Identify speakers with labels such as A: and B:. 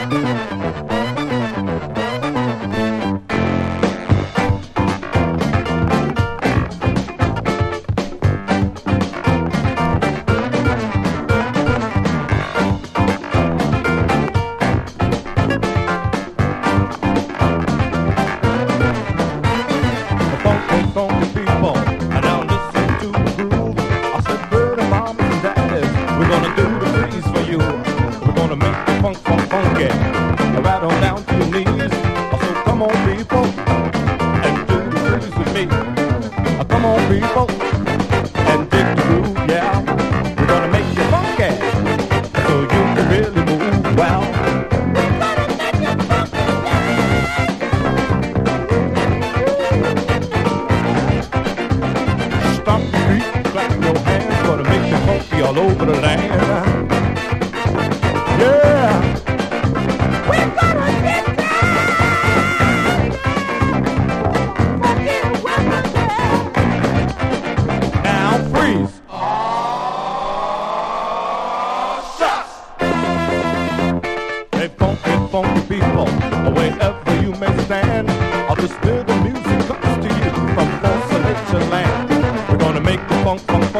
A: Right on down to your knees. So come on, people, and do the blues with me. Come on, people, and dig the groove, yeah. We're gonna make you funky, so you can really move well. Stomp your feet, clap your hands, gonna make you funky all over the land. Yeah.
B: We're gonna get down.
A: Now freeze. Hey, funky, funky people, wherever you may stand, I'll just hear the music comes to you from Fosse Land. We're gonna make the funk, funk, funk.